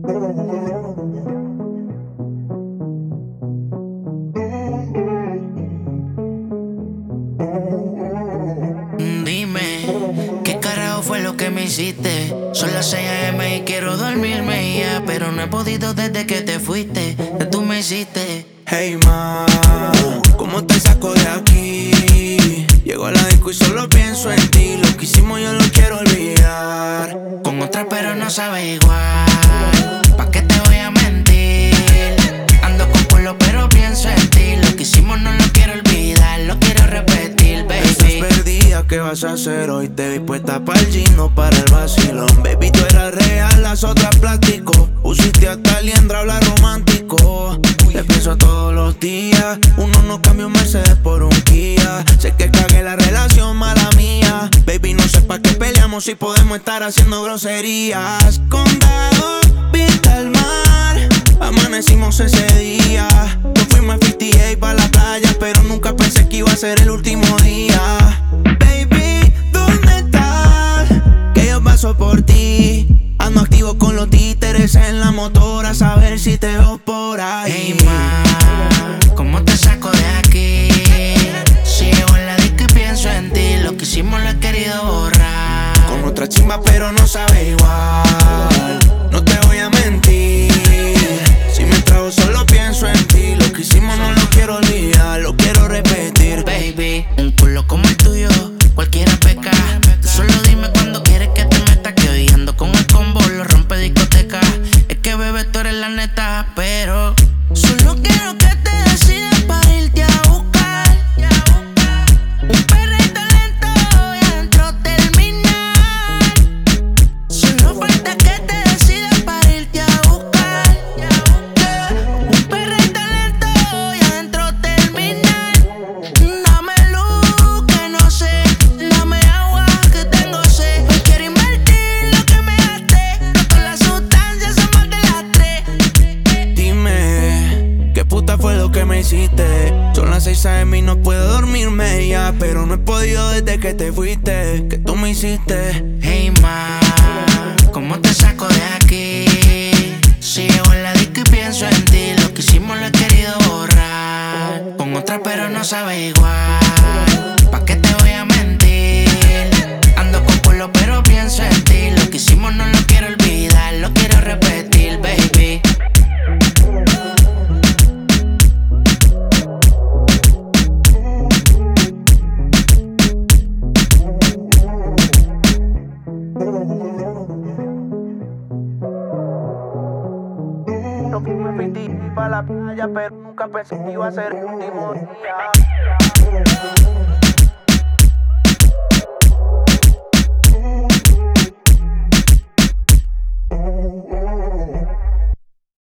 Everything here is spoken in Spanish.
Dime, ¿qué carajo fue lo que me hiciste? Son las 6 AM y quiero dormirme ya, pero no he podido desde que te fuiste. ¿Qué tú me hiciste? Hey ma, ¿cómo te saco de aquí? Llego a la disco y solo pienso en ti. Lo que hicimos yo lo quiero olvidar. Con otra pero no sabe igual. ¿Pa' qué te voy a mentir? Ando con culo pero pienso en ti. Lo que hicimos no lo quiero olvidar, lo quiero repetir, baby. Estás perdida, ¿qué vas a hacer hoy? Te vi puesta pa'l gino, para el vacilón. Baby, tú eras real, las otras plástico. Pusiste hasta liendra, habla romántico. Te pienso todos los días. Uno no cambia un Mercedes por un Kia. Sé que cagué la relación, mala mía. Baby, no sé pa' qué peleamos si podemos estar haciendo groserías. Condado, vista al mar. Amanecimos ese día. Nos fuimos a 58 pa' la playa, pero nunca pensé que iba a ser el último día. Baby, ¿dónde estás? Que yo paso por ti. Ando activo con los títeres en la motora, a saber si te veo por ahí. Hey ma, ¿cómo te saco de aquí? Si llego en la disco y pienso en ti. Lo que hicimos lo he querido borrar. Con otra chimba pero no sabe igual. No te voy a mentir. Si me trago solo pienso en ti. Lo que hicimos no lo quiero olvidar, lo quiero repetir. Baby, un culo como el tuyo, cualquiera peca. Tú solo dime cuando quieres que te meta. Que hoy ando con el combo, lo rompe discoteca. Es que bebé, tú eres la neta, pero solo quiero que te decidas para irte a buscar. Un perrito lento y adentro terminar. Solo falta que te decidas para irte a buscar. Un perrito lento y adentro terminar. Dame luz que no sé, dame agua que tengo sed. Hoy quiero invertir lo que me gasté. No con las sustancias son más de las 3. Dime, ¿qué puta fue lo que me hiciste? Son las 6 AM y no puedo dormirme ya, pero no he podido desde que te fuiste. ¿Qué tú me hiciste? Hey ma, ¿cómo te saco de aquí? Si llego en la disco y pienso en ti. Lo que hicimos lo he querido borrar. Con otra pero no sabe igual. ¿Pa' qué te voy a mentir? Ando con culo pero pienso en ti. Lo que hicimos no lo quiero olvidar, lo quiero repetir, baby. Nos fuimos a 58 pa' la playa, pero nunca pensé que iba a ser el último día.